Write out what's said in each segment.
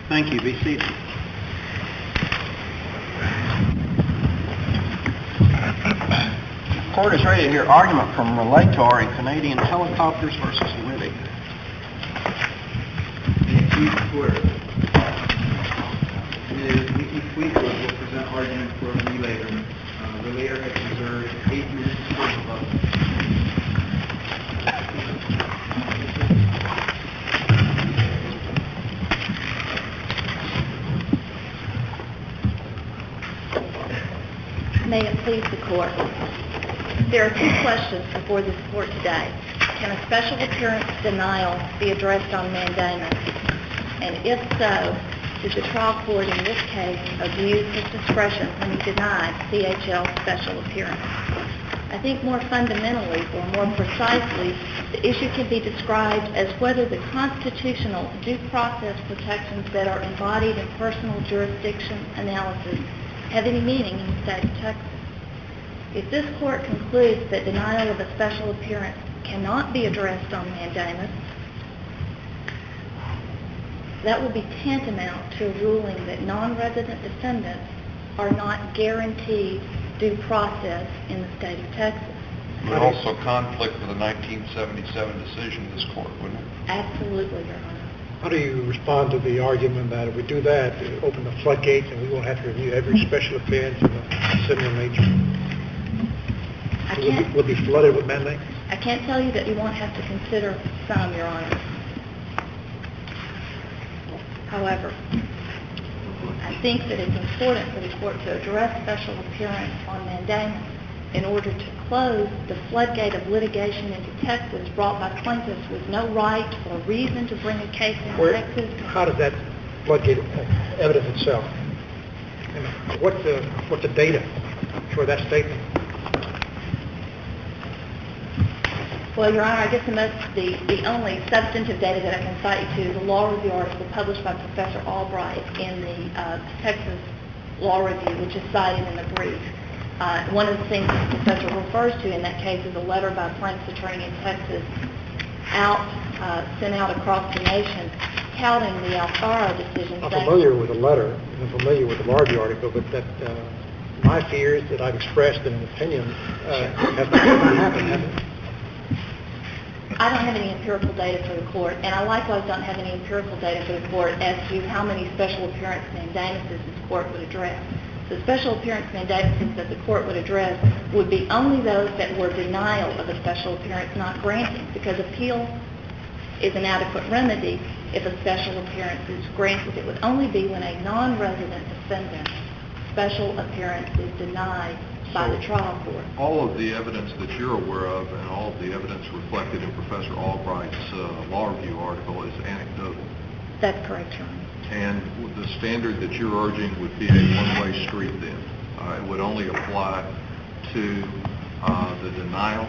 Thank you. Be seated. The court is ready to hear argument from Relator in Canadian Helicopters versus Liddy. Ms. Nikki Fleetwood will present argument for Relator. Relator has reserved 8 minutes for rebuttal. May it please the court. There are two questions before this court today. Can a special appearance denial be addressed on mandamus? And if so, did the trial court in this case abuse its discretion when he denied CHL special appearance? I think more fundamentally, or more precisely, the issue can be described as whether the constitutional due process protections that are embodied in personal jurisdiction analysis have any meaning in the state of Texas. If this court concludes that denial of a special appearance cannot be addressed on mandamus, that will be tantamount to a ruling that non-resident defendants are not guaranteed due process in the state of Texas. It would also conflict with the 1977 decision of this court, wouldn't it? Absolutely, Your Honor. How do you respond to the argument that if we do that, it open the floodgates and we won't have to review every special appearance of a similar nature? We'll be flooded with mandates? I can't tell you that you won't have to consider some, Your Honor. However, I think that it's important for the court to address special appearance on mandamus in order to close the floodgate of litigation into Texas brought by plaintiffs with no right or reason to bring a case in Texas. How does that floodgate evidence itself? And what's the data for that statement? Well, Your Honor, I guess the only substantive data that I can cite you to is a law review article published by Professor Albright in the Texas Law Review, which is cited in the brief. One of the things that the professor refers to in that case is a letter by a plaintiff's attorney in Texas sent out across the nation touting the Alfaro decision. I'm familiar with the letter, I'm familiar with the law review article, but that my fears that I've expressed in an opinion have not happened, have they? I don't have any empirical data for the court, and I likewise don't have any empirical data for the court as to how many special appearance mandamuses this court would address. The special appearance mandamuses that the court would address would be only those that were denial of a special appearance, not granting, because appeal is an adequate remedy if a special appearance is granted. It would only be when a non-resident defendant special appearance is denied by the trial court. All of the evidence that you're aware of and all of the evidence reflected in Professor Albright's law review article is anecdotal. That's correct, Your Honor. And the standard that you're urging would be a one-way street then. It would only apply to the denial?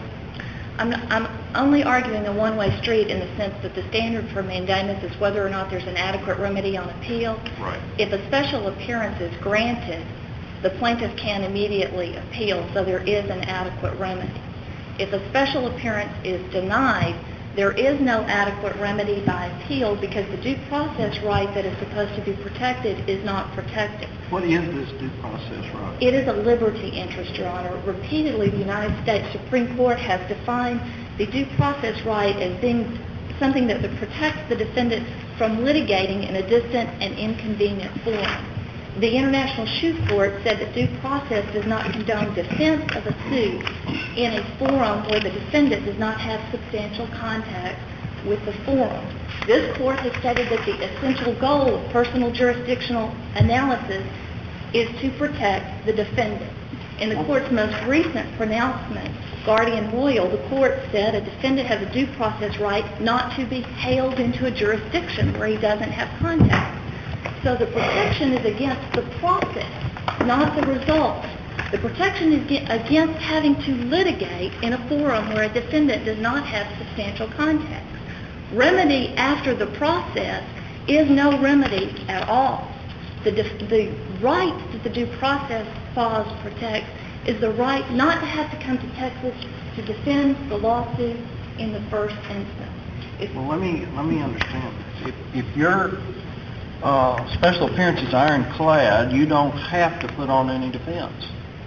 I'm only arguing a one-way street in the sense that the standard for mandamus is whether or not there's an adequate remedy on appeal. Right. If a special appearance is granted, the plaintiff can immediately appeal, so there is an adequate remedy. If a special appearance is denied, there is no adequate remedy by appeal because the due process right that is supposed to be protected is not protected. What is this due process right? It is a liberty interest, Your Honor. Repeatedly, the United States Supreme Court has defined the due process right as being something that protects the defendant from litigating in a distant and inconvenient forum. The International Shoe Court said that due process does not condone defense of a suit in a forum where the defendant does not have substantial contact with the forum. This court has stated that the essential goal of personal jurisdictional analysis is to protect the defendant. In the court's most recent pronouncement, Guardian Royal, the court said a defendant has a due process right not to be hailed into a jurisdiction where he doesn't have contact. So the protection is against the process, not the result. The protection is against having to litigate in a forum where a defendant does not have substantial contact. Remedy after the process is no remedy at all. The right that the due process clause protects is the right not to have to come to Texas to defend the lawsuit in the first instance. Well, let me understand this. If you're special appearance is ironclad. You don't have to put on any defense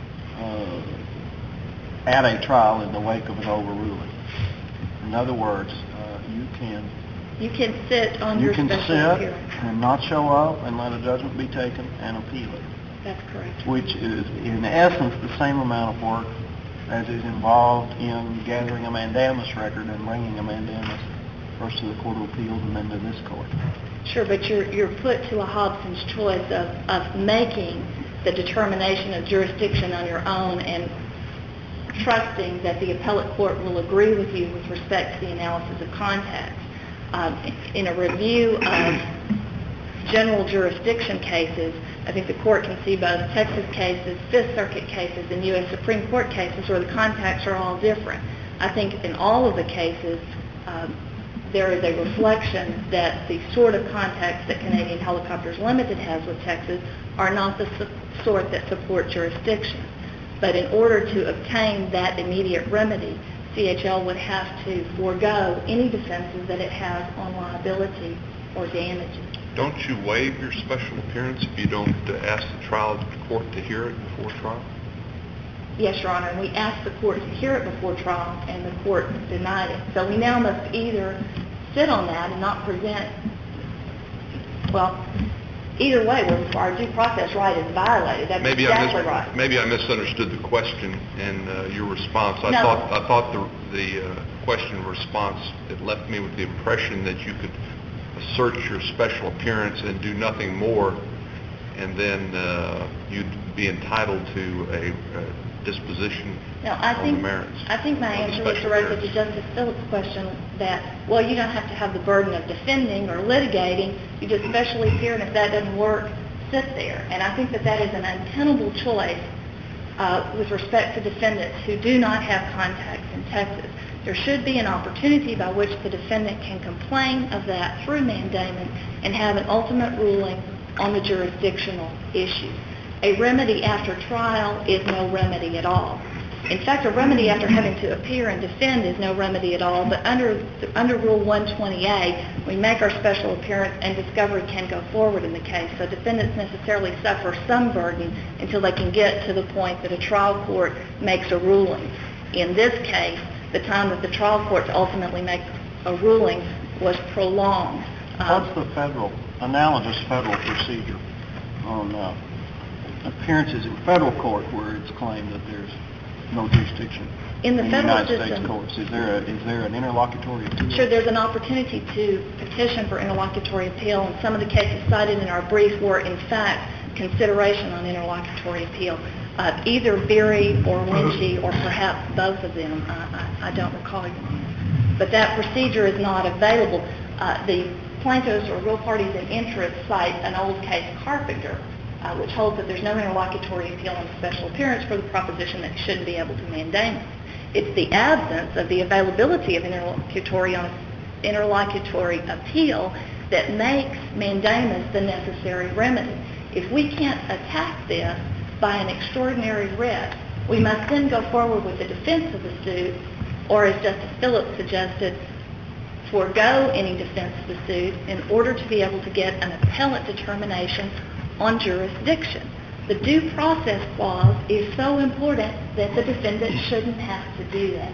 at a trial in the wake of an overruling. In other words, you can sit on your special appearance and not show up and let a judgment be taken and appeal it. That's correct. Which is, in essence, the same amount of work as is involved in gathering a mandamus record and bringing a mandamus first to the Court of Appeals and then to this court. Sure, but you're put to a Hobson's choice of making the determination of jurisdiction on your own and trusting that the appellate court will agree with you with respect to the analysis of contacts. In a review of general jurisdiction cases, I think the court can see both Texas cases, Fifth Circuit cases, and U.S. Supreme Court cases where the contacts are all different. I think in all of the cases, there is a reflection that the sort of contacts that Canadian Helicopters Limited has with Texas are not the sort that support jurisdiction. But in order to obtain that immediate remedy, CHL would have to forego any defenses that it has on liability or damages. Don't you waive your special appearance if you don't ask the trial court to hear it before trial? Yes, Your Honor, and we asked the court to hear it before trial, and the court denied it. So we now must either sit on that and not present, well, either way, our due process right is violated. That's exactly right. Maybe I misunderstood the question and your response. I No. thought the question response, it left me with the impression that you could assert your special appearance and do nothing more, and then you'd be entitled to a disposition on the merits. I think my answer was directed to Justice Phillips' question that, well, you don't have to have the burden of defending or litigating. You just specially appear, and if that doesn't work, sit there. And I think that that is an untenable choice with respect to defendants who do not have contacts in Texas. There should be an opportunity by which the defendant can complain of that through mandamus and have an ultimate ruling on the jurisdictional issue. A remedy after trial is no remedy at all. In fact, a remedy after having to appear and defend is no remedy at all, but under Rule 120A, we make our special appearance and discovery can go forward in the case. So defendants necessarily suffer some burden until they can get to the point that a trial court makes a ruling. In this case, the time that the trial court to ultimately make a ruling was prolonged. What's the analogous federal procedure on appearances in federal court where it's claimed that there's no jurisdiction in the federal United system, States courts? Is there an interlocutory appeal? Sure, there's an opportunity to petition for interlocutory appeal, and some of the cases cited in our brief were, in fact, consideration on interlocutory appeal. Either Berry or Lynchy or perhaps both of them. I don't recall your name. But that procedure is not available. The plaintiffs or real parties in interest cite an old case, Carpenter, which holds that there's no interlocutory appeal on special appearance for the proposition that you shouldn't be able to mandamus. It's the absence of the availability of interlocutory appeal that makes mandamus the necessary remedy. If we can't attack this by an extraordinary writ, we must then go forward with the defense of the suit, or as Justice Phillips suggested, forego any defense of the suit in order to be able to get an appellate determination on jurisdiction. The due process clause is so important that the defendant shouldn't have to do that.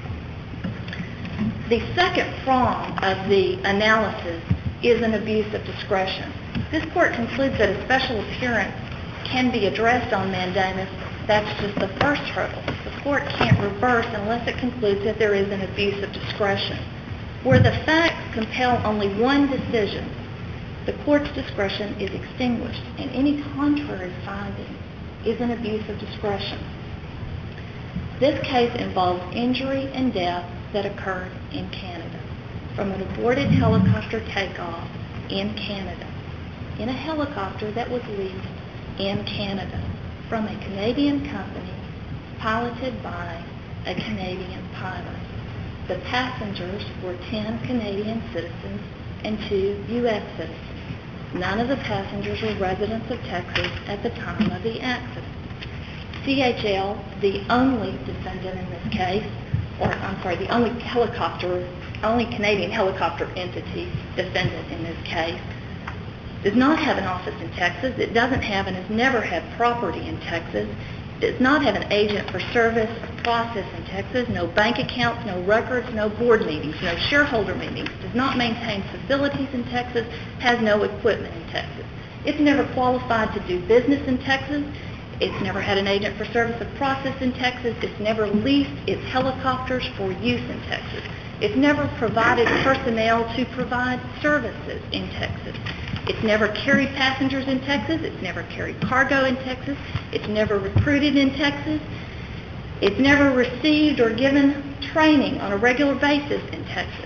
The second prong of the analysis is an abuse of discretion. This court concludes that a special appearance can be addressed on mandamus. That's just the first hurdle. The court can't reverse unless it concludes that there is an abuse of discretion. Where the facts compel only one decision, the court's discretion is extinguished, and any contrary finding is an abuse of discretion. This case involves injury and death that occurred in Canada from an aborted helicopter takeoff in Canada, in a helicopter that was leased in Canada from a Canadian company piloted by a Canadian pilot. The passengers were 10 Canadian citizens and 2 U.S. citizens. None of the passengers were residents of Texas at the time of the accident. CHL, the only defendant in this case, the only Canadian helicopter entity defendant in this case, does not have an office in Texas. It doesn't have and has never had property in Texas. Does not have an agent for service or process in Texas, no bank accounts, no records, no board meetings, no shareholder meetings, does not maintain facilities in Texas, has no equipment in Texas. It's never qualified to do business in Texas. It's never had an agent for service or process in Texas. It's never leased its helicopters for use in Texas. It's never provided personnel to provide services in Texas. It's never carried passengers in Texas. It's never carried cargo in Texas. It's never recruited in Texas. It's never received or given training on a regular basis in Texas.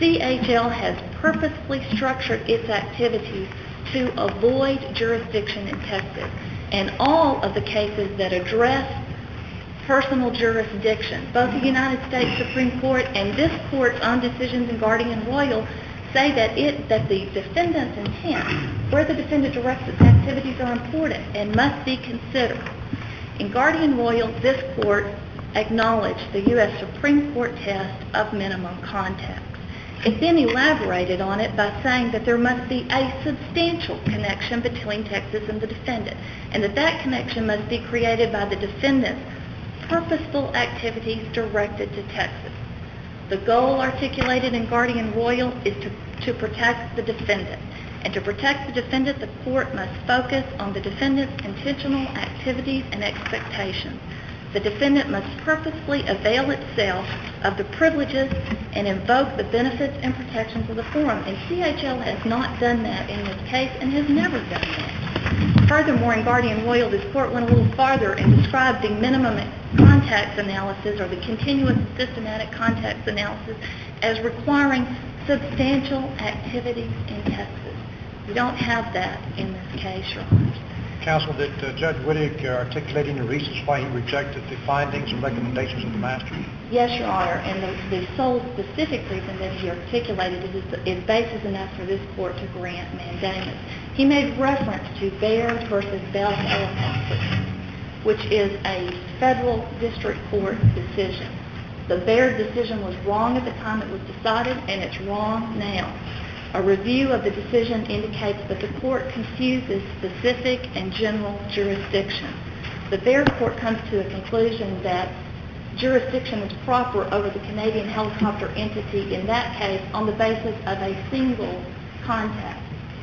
CHL has purposefully structured its activities to avoid jurisdiction in Texas. And all of the cases that address personal jurisdiction, both the United States Supreme Court and this court's own decisions in Guardian Royal, say that the defendant's intent, where the defendant directs its activities, are important and must be considered. In Guardian Royal, this court acknowledged the U.S. Supreme Court test of minimum contacts. It then elaborated on it by saying that there must be a substantial connection between Texas and the defendant, and that connection must be created by the defendant's purposeful activities directed to Texas. The goal articulated in Guardian Royal is to protect the defendant. And to protect the defendant, the court must focus on the defendant's intentional activities and expectations. The defendant must purposefully avail itself of the privileges and invoke the benefits and protections of the forum. And CHL has not done that in this case and has never done that. Furthermore, in Guardian Royal, this court went a little farther and described the minimum contacts analysis, or the continuous and systematic contacts analysis, as requiring substantial activities in Texas. We don't have that in this case, Your Honors. Counsel, did Judge Wittig articulate any reasons why he rejected the findings and recommendations of the master? Yes, Your Honor, and the sole specific reason that he articulated is basis enough for this court to grant mandamus. He made reference to Baird versus Bell Telephone, which is a federal district court decision. The Baird decision was wrong at the time it was decided, and it's wrong now. A review of the decision indicates that the court confuses specific and general jurisdiction. The Baird court comes to a conclusion that jurisdiction is proper over the Canadian helicopter entity in that case on the basis of a single contact.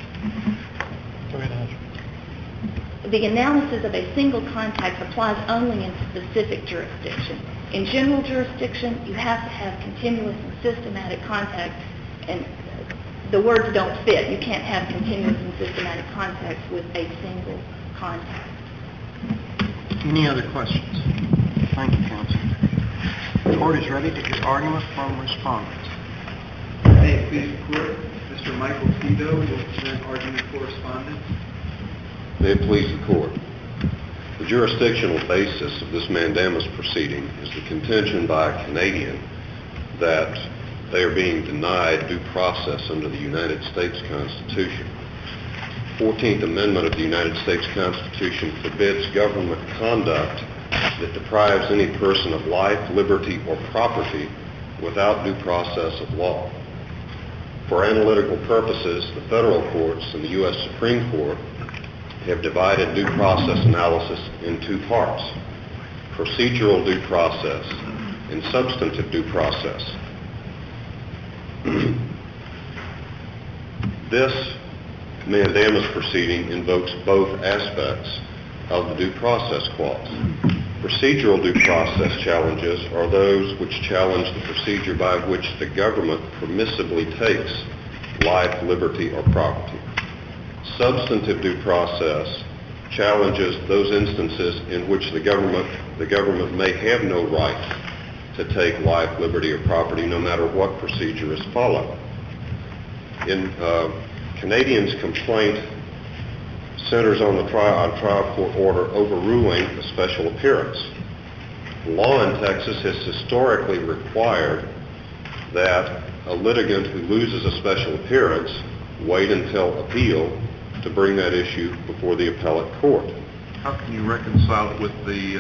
Go ahead, Andrew. The analysis of a single contact applies only in specific jurisdiction. In general jurisdiction, you have to have continuous and systematic contact, and the words don't fit. You can't have continuous and systematic contacts with a single contact. Any other questions? Thank you, counsel. The court is ready to hear argument from respondents. May it please the court, Mr. Michael Tito will present argument for respondents. May it please the court. The jurisdictional basis of this mandamus proceeding is the contention by a Canadian that they are being denied due process under the United States Constitution. The 14th Amendment of the United States Constitution forbids government conduct that deprives any person of life, liberty, or property without due process of law. For analytical purposes, the federal courts and the U.S. Supreme Court have divided due process analysis in two parts: procedural due process and substantive due process. This mandamus proceeding invokes both aspects of the due process clause. Procedural due process challenges are those which challenge the procedure by which the government permissibly takes life, liberty, or property. Substantive due process challenges those instances in which the government may have no right to take life, liberty, or property, no matter what procedure is followed. In Canadians' complaint centers on the trial court order overruling a special appearance. Law in Texas has historically required that a litigant who loses a special appearance wait until appeal to bring that issue before the appellate court. How can you reconcile it with the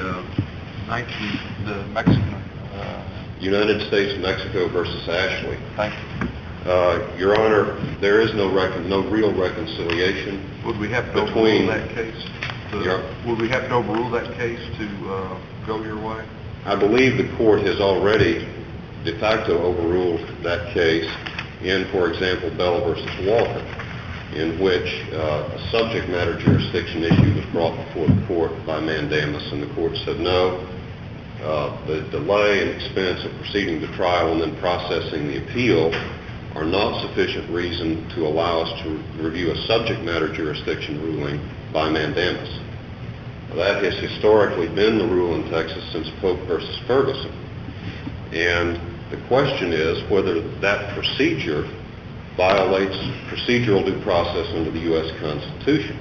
Mexican? United States Mexico versus Ashley. Thank you. Your Honor, there is no real reconciliation. Would we have to Between- overrule that case? Yeah. Would we have to overrule that case to go your way? I believe the court has already de facto overruled that case in, for example, Bell versus Walker, in which a subject matter jurisdiction issue was brought before the court by mandamus, and the court said no. The delay and expense of proceeding to trial and then processing the appeal are not sufficient reason to allow us to review a subject matter jurisdiction ruling by mandamus. That has historically been the rule in Texas since Pope versus Ferguson. And the question is whether that procedure violates procedural due process under the U.S. Constitution.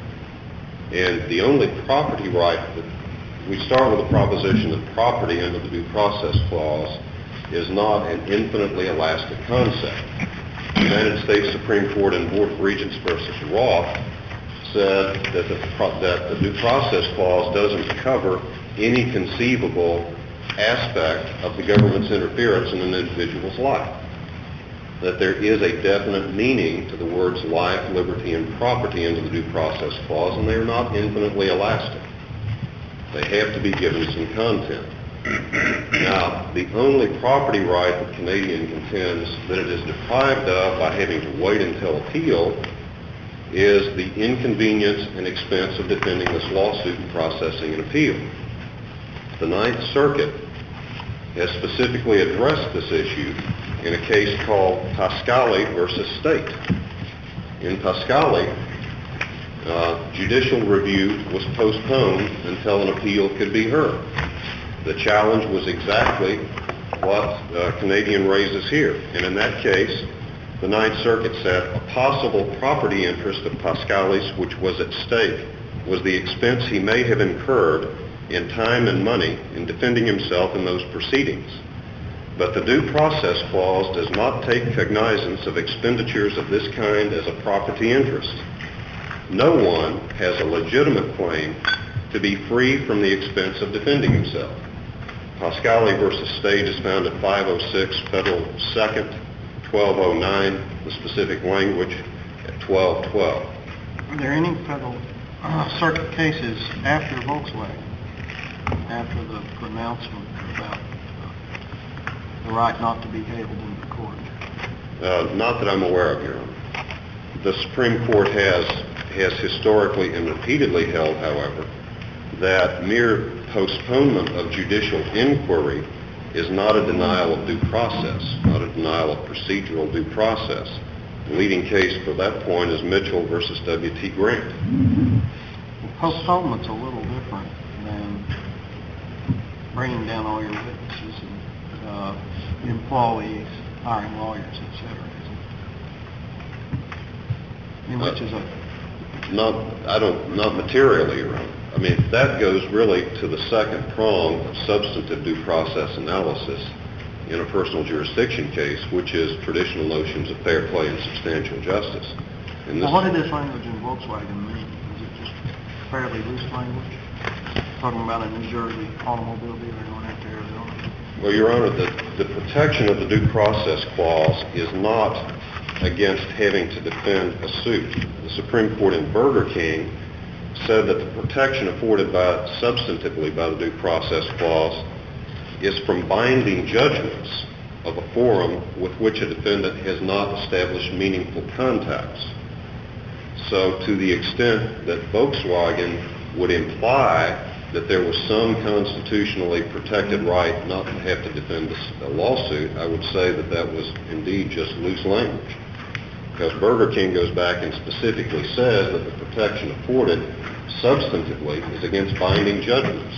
And the only property right that we start with the proposition that property under the Due Process Clause is not an infinitely elastic concept. The United States Supreme Court in Board of Regents versus Roth said that the Due Process Clause doesn't cover any conceivable aspect of the government's interference in an individual's life. That there is a definite meaning to the words life, liberty, and property under the Due Process Clause, and they are not infinitely elastic. They have to be given some content. Now, the only property right that Canadian contends that it is deprived of by having to wait until appeal is the inconvenience and expense of defending this lawsuit and processing an appeal. The Ninth Circuit has specifically addressed this issue in a case called Pascali versus State. In Pascali, judicial review was postponed until an appeal could be heard. The challenge was exactly what Canadian raises here. And in that case, the Ninth Circuit said a possible property interest of Pascali's, which was at stake, was the expense he may have incurred in time and money in defending himself in those proceedings. But the Due Process Clause does not take cognizance of expenditures of this kind as a property interest. No one has a legitimate claim to be free from the expense of defending himself. Pascali versus State is found at 506 Federal 2nd, 1209, the specific language at 1212. Are there any federal circuit cases after Volkswagen, after the pronouncement about the right not to be held in the court? Not that I'm aware of, Your Honor. The Supreme Court has historically and repeatedly held, however, that mere postponement of judicial inquiry is not a denial of due process, not a denial of procedural due process. The leading case for that point is Mitchell versus W.T. Grant. Well, postponement's a little different than bringing down all your witnesses and employees, hiring lawyers, etc. I mean, which is Not materially, Your Honor. I mean, that goes really to the second prong of substantive due process analysis in a personal jurisdiction case, which is traditional notions of fair play and substantial justice. Well, what did this language in Volkswagen mean? Was it just fairly loose language? Talking about a New Jersey automobile dealer going out to Arizona? Well, Your Honor, the protection of the Due Process Clause is not against having to defend a suit. The Supreme Court in Burger King said that the protection afforded substantively by the Due Process Clause is from binding judgments of a forum with which a defendant has not established meaningful contacts. So to the extent that Volkswagen would imply that there was some constitutionally protected right not to have to defend a lawsuit, I would say that that was indeed just loose language. Because Burger King goes back and specifically says that the protection afforded substantively is against binding judgments.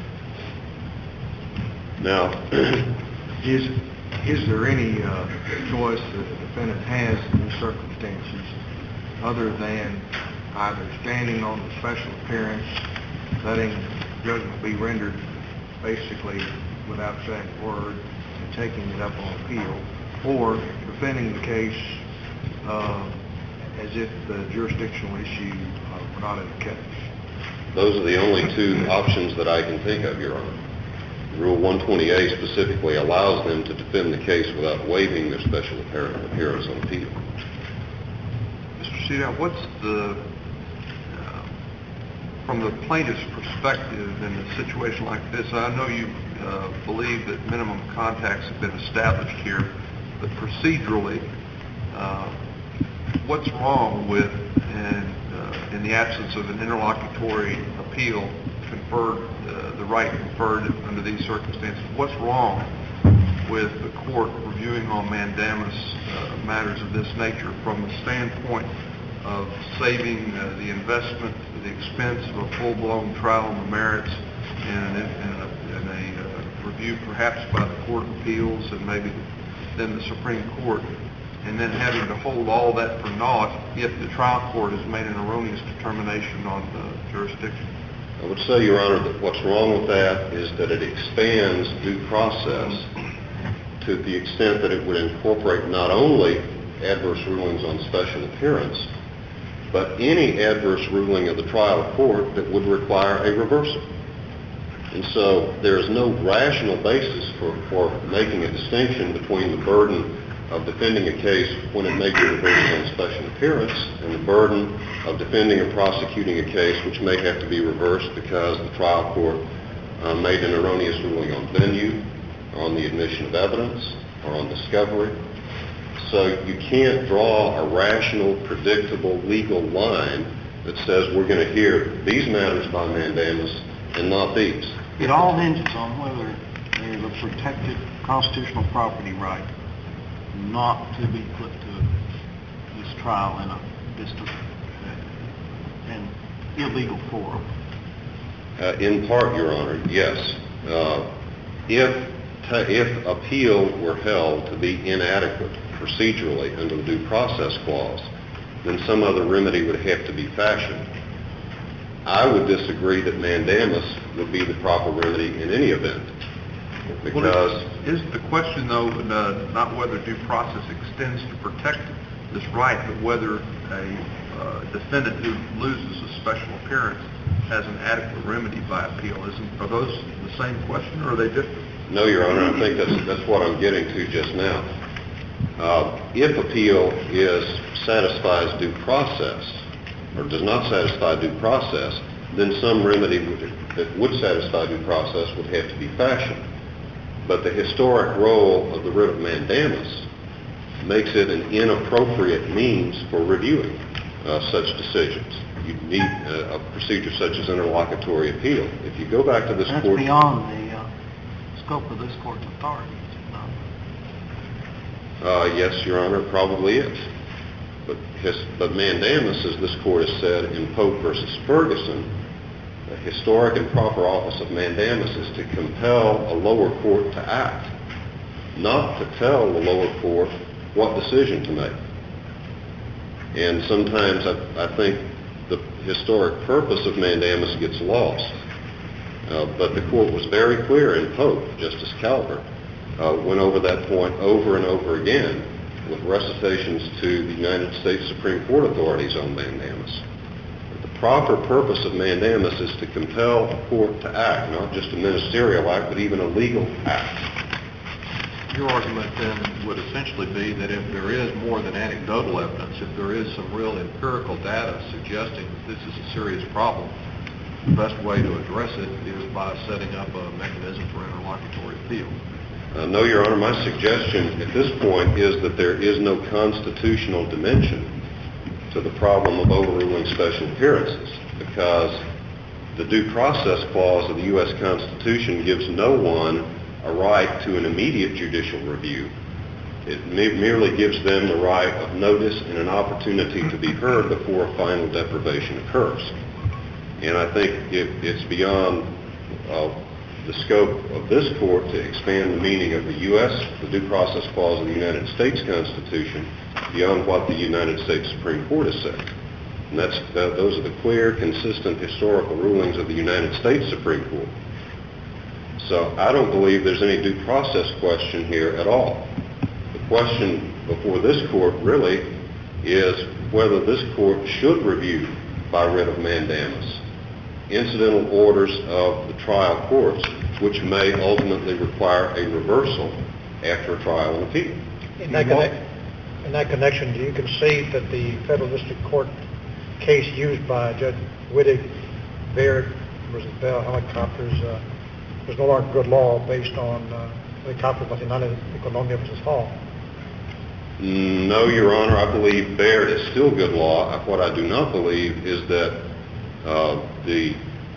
Now, is there any choice that the defendant has in these circumstances other than either standing on the special appearance, letting judgment be rendered basically without saying a word and taking it up on appeal, or defending the case as if the jurisdictional issue were not in the case? Those are the only two options that I can think of, Your Honor. Rule 120A specifically allows them to defend the case without waiving their special appearance on appeal. Mr. Cedar, what's the, from the plaintiff's perspective in a situation like this, I know you believe that minimum contacts have been established here, but procedurally, what's wrong with, in the absence of an interlocutory appeal, the right conferred under these circumstances, what's wrong with the court reviewing on mandamus matters of this nature from the standpoint of saving the investment, the expense of a full-blown trial on the merits and a review perhaps by the Court of Appeals and maybe then the Supreme Court, and then having to hold all that for naught if the trial court has made an erroneous determination on the jurisdiction? I would say, Your Honor, that what's wrong with that is that it expands due process to the extent that it would incorporate not only adverse rulings on special appearance, but any adverse ruling of the trial court that would require a reversal. And so there is no rational basis for making a distinction between the burden of defending a case when it may be reversed on special appearance and the burden of defending or prosecuting a case which may have to be reversed because the trial court made an erroneous ruling on venue, or on the admission of evidence, or on discovery. So you can't draw a rational, predictable legal line that says we're going to hear these matters by mandamus and not these. It all hinges on whether there's a protected constitutional property right not to be put to this trial in a district and illegal forum. In part, Your Honor, yes. If appeal were held to be inadequate procedurally under the Due Process Clause, then some other remedy would have to be fashioned. I would disagree that mandamus would be the proper remedy in any event. Because is the question, though, not whether due process extends to protect this right, but whether a defendant who loses a special appearance has an adequate remedy by appeal? Are those the same question, or are they different? No, Your Honor. I think that's what I'm getting to just now. If appeal satisfies due process, or does not satisfy due process, then some remedy that would satisfy due process would have to be fashioned. But the historic role of the writ of mandamus makes it an inappropriate means for reviewing such decisions. You need a procedure such as interlocutory appeal. If you go back to this court... That's beyond the scope of this court's authority, is it not? Yes, Your Honor, it probably is. But mandamus, as this court has said in Pope v. Ferguson, the historic and proper office of mandamus is to compel a lower court to act, not to tell the lower court what decision to make. And sometimes I think the historic purpose of mandamus gets lost. But the court was very clear in Pope. Justice Calvert went over that point over and over again with recitations to the United States Supreme Court authorities on mandamus. The proper purpose of mandamus is to compel a court to act, not just a ministerial act, but even a legal act. Your argument then would essentially be that if there is more than anecdotal evidence, if there is some real empirical data suggesting that this is a serious problem, the best way to address it is by setting up a mechanism for interlocutory appeal. No, Your Honor, my suggestion at this point is that there is no constitutional dimension to the problem of overruling special appearances, because the Due Process Clause of the U.S. Constitution gives no one a right to an immediate judicial review. It merely gives them the right of notice and an opportunity to be heard before a final deprivation occurs. And I think it's beyond the scope of this court to expand the meaning of the Due Process Clause of the United States Constitution beyond what the United States Supreme Court has said. And those are the clear, consistent historical rulings of the United States Supreme Court. So I don't believe there's any due process question here at all. The question before this court really is whether this court should review by writ of mandamus incidental orders of the trial courts which may ultimately require a reversal after a trial and appeal. In that connection, do you concede that the federal district court case used by Judge Wittig, Baird versus Bell Helicopters, was no longer good law based on Helicopter de Colombia versus Hall? No, Your Honor. I believe Baird is still good law. What I do not believe is that the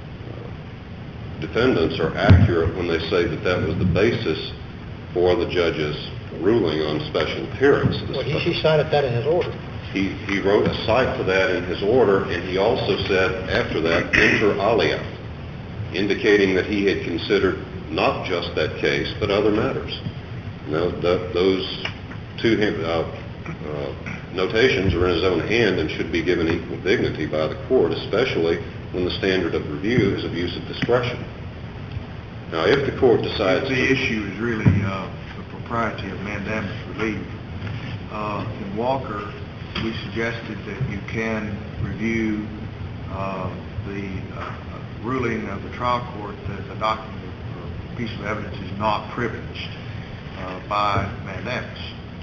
defendants are accurate when they say that that was the basis for the judge's ruling on special appearance. Well, he cited that in his order. He wrote a cite for that in his order, and he also said after that, inter alia, indicating that he had considered not just that case, but other matters. Now, those two notations are in his own hand and should be given equal dignity by the court, especially when the standard of review is abuse of discretion. Now, if the court decides the issue is really the propriety of mandamus relief. In Walker, we suggested that you can review the ruling of the trial court that the document or piece of evidence is not privileged by mandamus,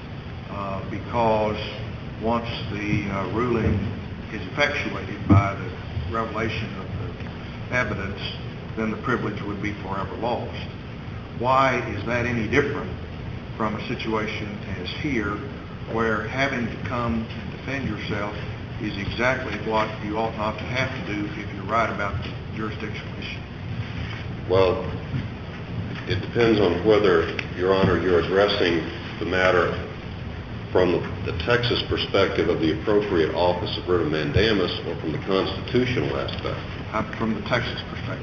because once the ruling is effectuated by the revelation of the evidence, then the privilege would be forever lost. Why is that any different from a situation as here, where having to come and defend yourself is exactly what you ought not to have to do if you're right about the jurisdictional issue? Well, it depends on whether, Your Honor, you're addressing the matter from the Texas perspective of the appropriate office of writ of mandamus or from the constitutional aspect. From the Texas perspective.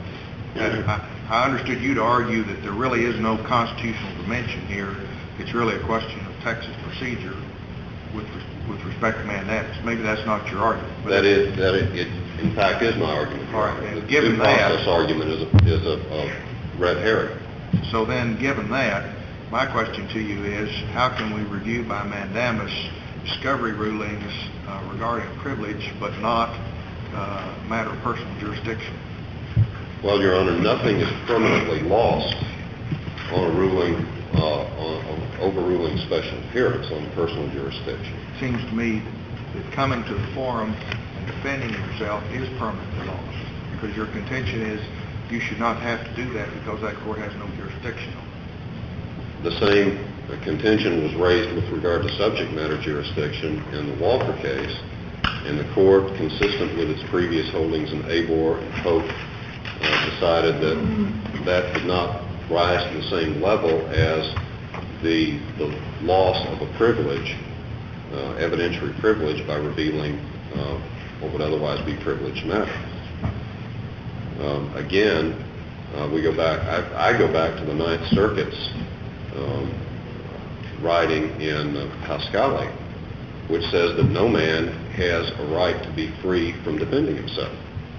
I understood you to argue that there really is no constitutional dimension here. It's really a question of Texas procedure with respect to mandamus. Maybe that's not your argument. That it in fact is my argument. All right. The Given due process argument is a red herring. So then, given that, my question to you is, how can we review by mandamus discovery rulings regarding privilege, but not matter of personal jurisdiction? Well, Your Honor, nothing is permanently lost on a ruling, on overruling special appearance on personal jurisdiction. It seems to me that coming to the forum and defending yourself is permanently lost, because your contention is you should not have to do that because that court has no jurisdiction on it. The same contention was raised with regard to subject matter jurisdiction in the Walker case, and the court, consistent with its previous holdings in Abor and Pope, decided that that did not rise to the same level as the loss of a privilege, evidentiary privilege, by revealing what would otherwise be privileged matter. Again, we go back. I go back to the Ninth Circuit's writing in Pascale, which says that no man has a right to be free from defending himself.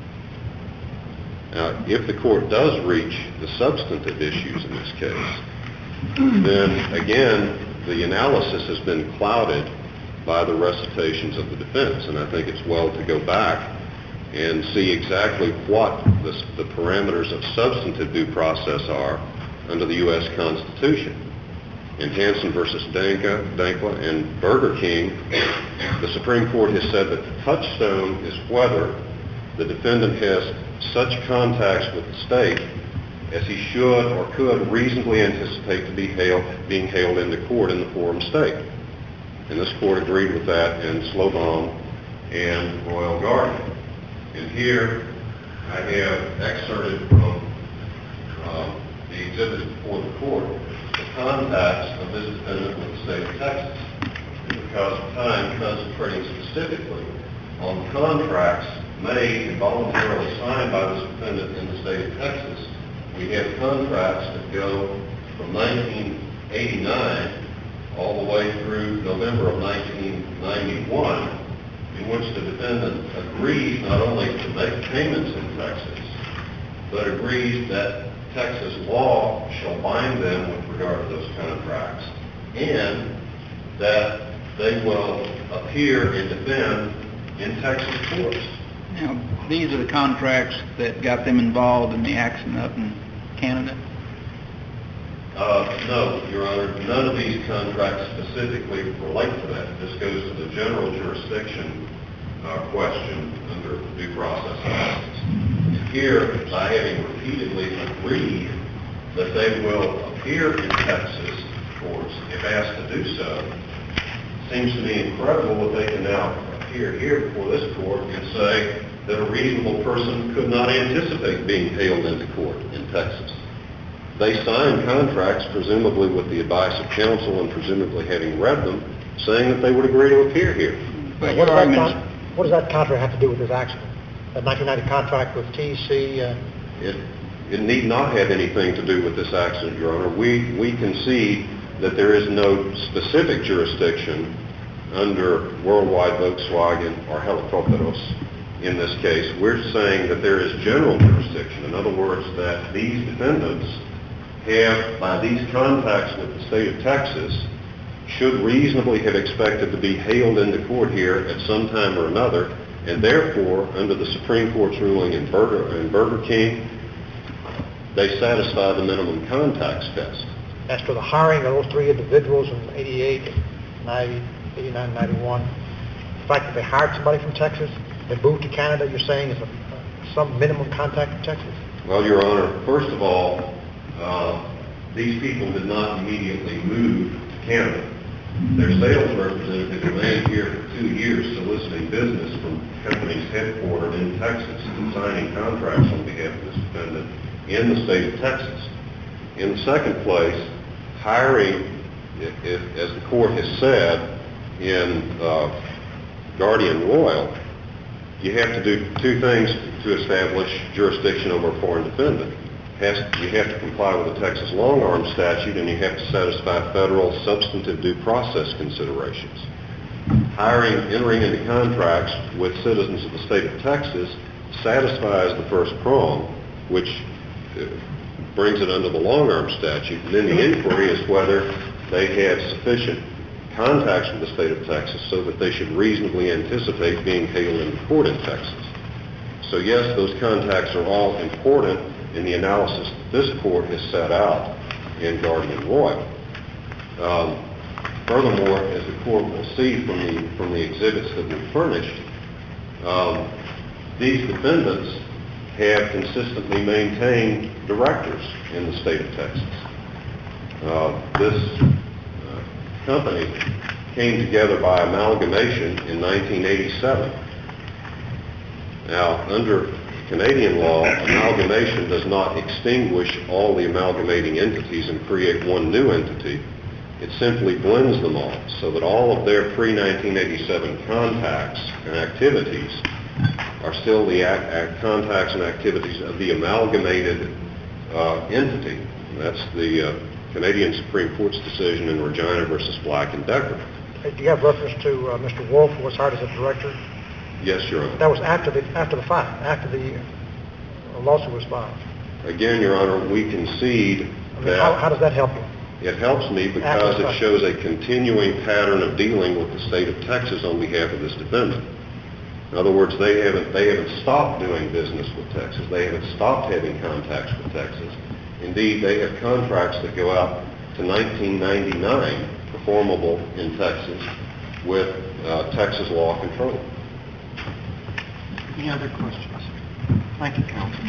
Now, if the court does reach the substantive issues in this case, then again, the analysis has been clouded by the recitations of the defense, and I think it's well to go back and see exactly what the parameters of substantive due process are under the U.S. Constitution. In Hansen versus Dankla and Burger King, the Supreme Court has said that the touchstone is whether the defendant has such contacts with the state as he should or could reasonably anticipate to be being hailed into court in the forum state. And this court agreed with that in Slobom and Royal Guardian. And here I have excerpted from the exhibits before the court the contacts of this defendant with the state of Texas. And because of time, concentrating specifically on contracts made and voluntarily signed by this defendant in the state of Texas, we have contracts that go from 1989 all the way through November of 1991, in which the defendant agrees not only to make payments in Texas, but agrees that Texas law shall bind them with regard to those contracts, and that they will appear and defend in Texas courts. Now, these are the contracts that got them involved in the accident up in Canada? No, Your Honor, none of these contracts specifically relate to that. This goes to the general jurisdiction question under due process analysis. Here, by having repeatedly agreed that they will appear in Texas courts if asked to do so, it seems to me incredible that they can now appear here before this court and say that a reasonable person could not anticipate being hailed into court in Texas. They signed contracts, presumably with the advice of counsel and presumably having read them, saying that they would agree to appear here. What does that contract have to do with this accident? That 1990 contract with TC? It need not have anything to do with this accident, Your Honor. We concede that there is no specific jurisdiction under Worldwide Volkswagen or Helicopteros in this case. We're saying that there is general jurisdiction. In other words, that these defendants have, by these contacts with the state of Texas, should reasonably have expected to be hailed into court here at some time or another, and therefore, under the Supreme Court's ruling in Burger King, they satisfy the minimum contacts test. As for the hiring of those three individuals in 88, 90, 89, 91, the fact that they hired somebody from Texas, they moved to Canada, you're saying is some minimum contact from Texas? Well, Your Honor, first of all, these people did not immediately move to Canada. Their sales representative remained here for 2 years soliciting business from companies headquartered in Texas and signing contracts on behalf of this defendant in the state of Texas. In the second place, hiring, as the court has said in Guardian Royal, you have to do two things to establish jurisdiction over a foreign defendant. You have to comply with the Texas long-arm statute, and you have to satisfy federal substantive due process considerations. Entering into contracts with citizens of the state of Texas satisfies the first prong, which brings it under the long-arm statute. And then the inquiry is whether they had sufficient contacts with the state of Texas so that they should reasonably anticipate being hailed into court in Texas. So yes, those contacts are all important in the analysis that this court has set out in Guardian Royal. Furthermore, as the court will see from the exhibits that we furnished, these defendants have consistently maintained directors in the state of Texas. This company came together by amalgamation in 1987. Now, under Canadian law, amalgamation does not extinguish all the amalgamating entities and create one new entity. It simply blends them all so that all of their pre-1987 contacts and activities are still the contacts and activities of the amalgamated entity. And that's the Canadian Supreme Court's decision in Regina versus Black and Decker. Do you have reference to Mr. Wolf, who was hired as a director? Yes, Your Honor. That was after the fact, after the lawsuit was filed. Again, Your Honor, we concede that... How does that help you? It helps me because it shows a continuing pattern of dealing with the state of Texas on behalf of this defendant. In other words, they haven't stopped doing business with Texas. They haven't stopped having contacts with Texas. Indeed, they have contracts that go out to 1999, performable in Texas, with Texas law control. Any other questions? Thank you, counsel.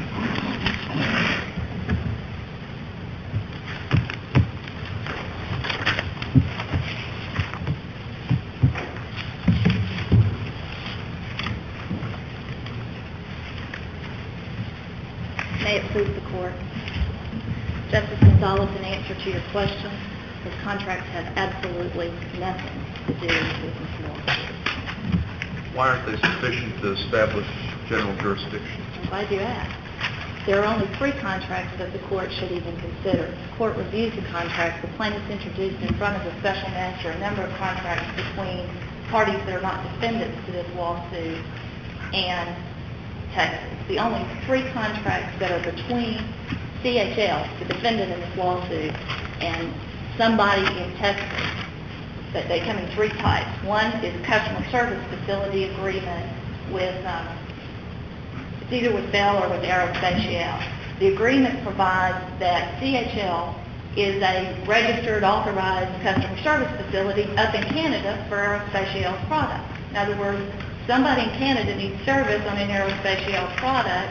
May it please the court. Justice Gonzalez, in answer to your question, his contracts have absolutely nothing to do with this lawsuit. Why aren't they sufficient to establish general jurisdiction? I'm glad you asked. There are only 3 contracts that the court should even consider. The court reviews the contracts. The plaintiffs introduced in front of the special master a number of contracts between parties that are not defendants to this lawsuit and Texas. The only 3 contracts that are between CHL, the defendant in this lawsuit, and somebody in Texas, that they come in 3 types. One is a customer service facility agreement with, it's either with Bell or with Aerospatiale. The agreement provides that CHL is a registered, authorized customer service facility up in Canada for Aerospatiale products. In other words, somebody in Canada needs service on an Aerospatiale product,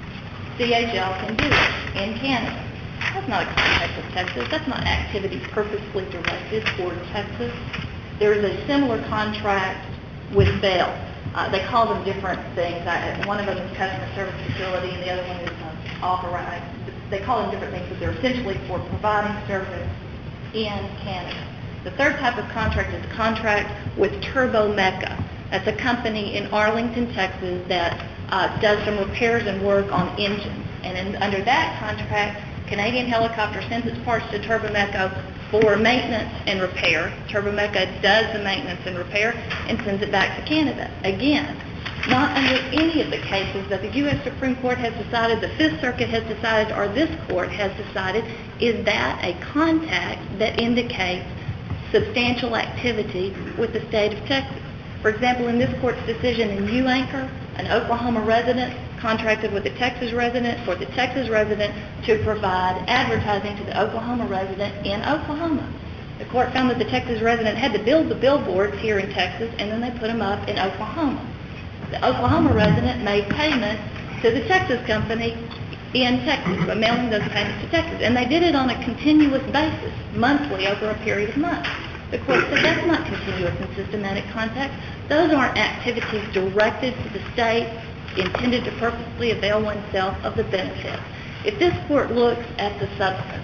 CHL can do it in Canada. That's not a context of Texas. That's not activity purposely directed toward Texas. There is a similar contract with Bell. They call them different things. One of them is customer service facility, and the other one is authorized. They call them different things, but they're essentially for providing service in Canada. The third type of contract is a contract with Turbomeca. That's a company in Arlington, Texas that does some repairs and work on engines. And under that contract, Canadian Helicopter sends its parts to Turbomeca for maintenance and repair. Turbomeca does the maintenance and repair and sends it back to Canada. Again, not under any of the cases that the U.S. Supreme Court has decided, the Fifth Circuit has decided, or this court has decided, is that a contact that indicates substantial activity with the state of Texas. For example, in this court's decision in U-Anchor, an Oklahoma resident contracted with a Texas resident for the Texas resident to provide advertising to the Oklahoma resident in Oklahoma. The court found that the Texas resident had to build the billboards here in Texas, and then they put them up in Oklahoma. The Oklahoma resident made payments to the Texas company in Texas, by mailing those payments to Texas. And they did it on a continuous basis, monthly, over a period of months. The court said that's not continuous and systematic contact. Those aren't activities directed to the state, intended to purposely avail oneself of the benefit. If this court looks at the substance,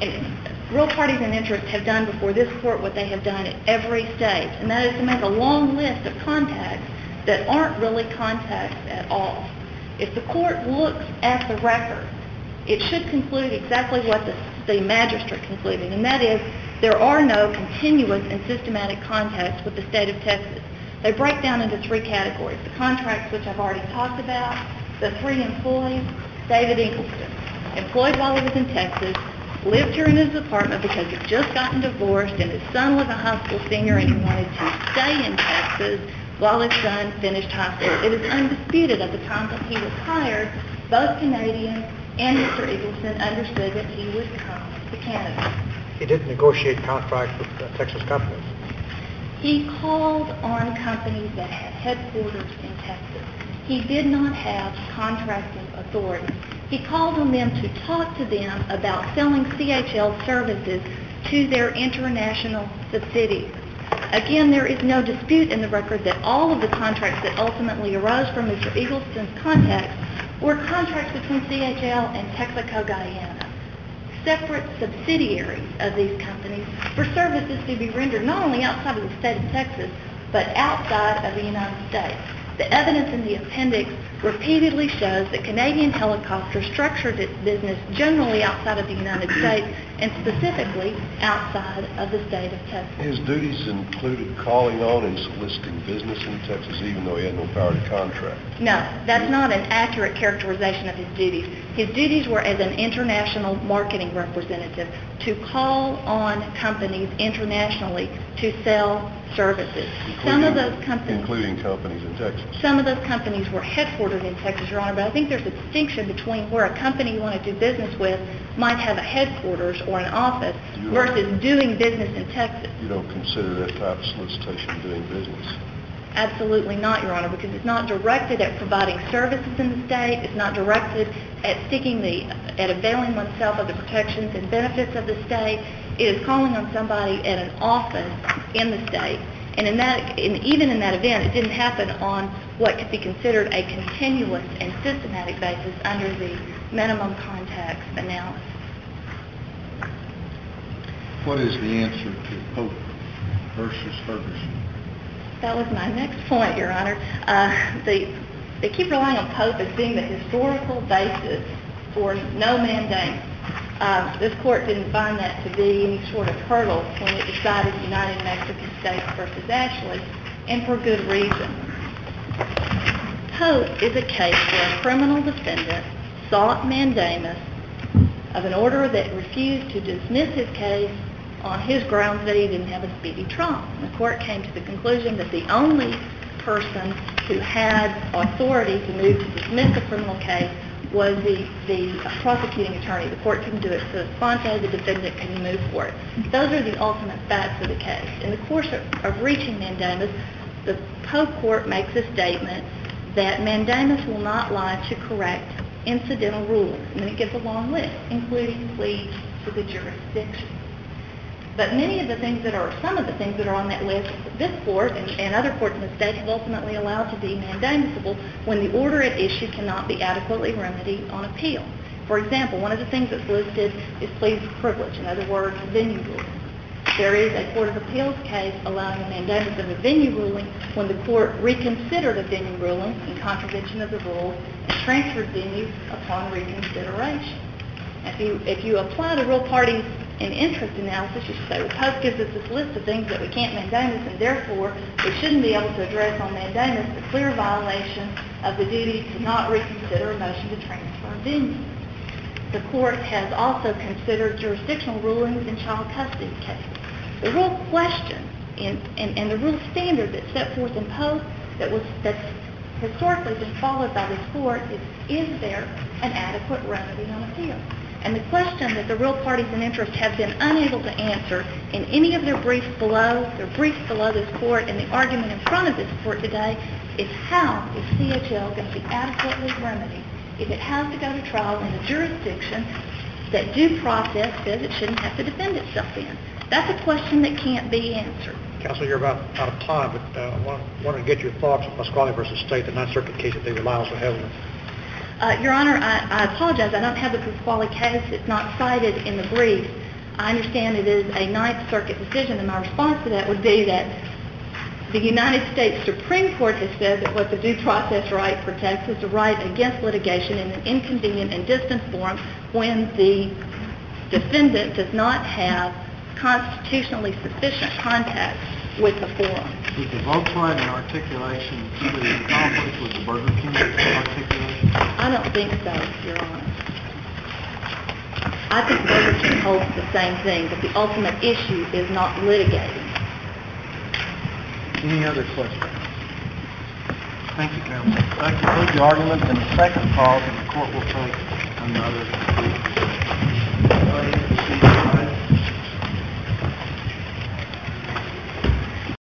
and real parties in interest have done before this court what they have done at every stage, and that is to make a long list of contacts that aren't really contacts at all. If the court looks at the record, it should conclude exactly what the magistrate concluded, and that is there are no continuous and systematic contacts with the state of Texas. They break down into three categories. The contracts, which I've already talked about, the three employees. David Ingleson, employed while he was in Texas, lived here in his apartment because he'd just gotten divorced and his son was a high school senior and he wanted to stay in Texas while his son finished high school. It is undisputed at the time that he was hired, both Canadian and Mr. Ingleson understood that he would come to Canada. He didn't negotiate contracts with Texas companies. He called on companies that had headquarters in Texas. He did not have contracting authority. He called on them to talk to them about selling CHL services to their international subsidiaries. Again, there is no dispute in the record that all of the contracts that ultimately arose from Mr. Ingleson's contacts were contracts between CHL and Texaco Guyana, separate subsidiaries of these companies for services to be rendered not only outside of the state of Texas, but outside of the United States. The evidence in the appendix repeatedly shows that Canadian Helicopter structured its business generally outside of the United States and specifically outside of the state of Texas. His duties included calling on and soliciting business in Texas even though he had no power to contract. No, that's not an accurate characterization of his duties. His duties were as an international marketing representative to call on companies internationally to sell services. Including companies in Texas. Some of those companies were headquartered in Texas, Your Honor, but I think there's a distinction between where a company you want to do business with might have a headquarters or an office versus doing business in Texas. You don't consider that type of solicitation doing business? Absolutely not, Your Honor, because it's not directed at providing services in the state. It's not directed at availing oneself of the protections and benefits of the state. It is calling on somebody at an office in the state. And even in that event, it didn't happen on what could be considered a continuous and systematic basis under the minimum contacts analysis. What is the answer to Pope versus Ferguson? That was my next point, Your Honor. They keep relying on Pope as being the historical basis for no mandamus. This court didn't find that to be any sort of hurdle when it decided United Mexican States versus Ashley, and for good reason. Pope is a case where a criminal defendant sought mandamus of an order that refused to dismiss his case on his grounds that he didn't have a speedy trial. And the court came to the conclusion that the only person who had authority to move to dismiss a criminal case was the prosecuting attorney. The court couldn't do it, so sponte, the defendant couldn't move for it. Those are the ultimate facts of the case. In the course of reaching mandamus, the Poe court makes a statement that mandamus will not lie to correct incidental rulings, and then it gives a long list, including pleas to the jurisdiction. But some of the things that are on that list, this court and other courts in the state have ultimately allowed to be mandamusable when the order at issue cannot be adequately remedied on appeal. For example, one of the things that's listed is pleas of privilege, in other words, venue ruling. There is a Court of Appeals case allowing a mandamus of a venue ruling when the court reconsidered a venue ruling in contravention of the rules and transferred venue upon reconsideration. If you apply the real parties in interest analysis, you should say, well, Pope gives us this list of things that we can't mandamus, and therefore we shouldn't be able to address on mandamus the clear violation of the duty to not reconsider a motion to transfer venue. The court has also considered jurisdictional rulings in child custody cases. The real question and the real standard that's set forth in Pope that's historically been followed by this court is there an adequate remedy on appeal? And the question that the real parties in interest have been unable to answer in any of their briefs below this court, and the argument in front of this court today is how is CHL going to be adequately remedied if it has to go to trial in a jurisdiction that due process says it shouldn't have to defend itself in? That's a question that can't be answered. Counsel, you're about out of time, but I want to get your thoughts on Pasquale versus State, the Ninth Circuit case that they rely on so heavily. Your Honor, I apologize. I don't have the Pasquale case. It's not cited in the brief. I understand it is a Ninth Circuit decision, and my response to that would be that the United States Supreme Court has said that what the due process right protects is the right against litigation in an inconvenient and distant forum when the defendant does not have constitutionally sufficient contact with the forum. Is the Volkswagen articulation in conflict with the Burger King articulation? I don't think so, Your Honor. I think Burger King holds the same thing, but the ultimate issue is not litigating. Any other questions? Thank you, counsel. That concludes the argument in the second cause, and the court will take another brief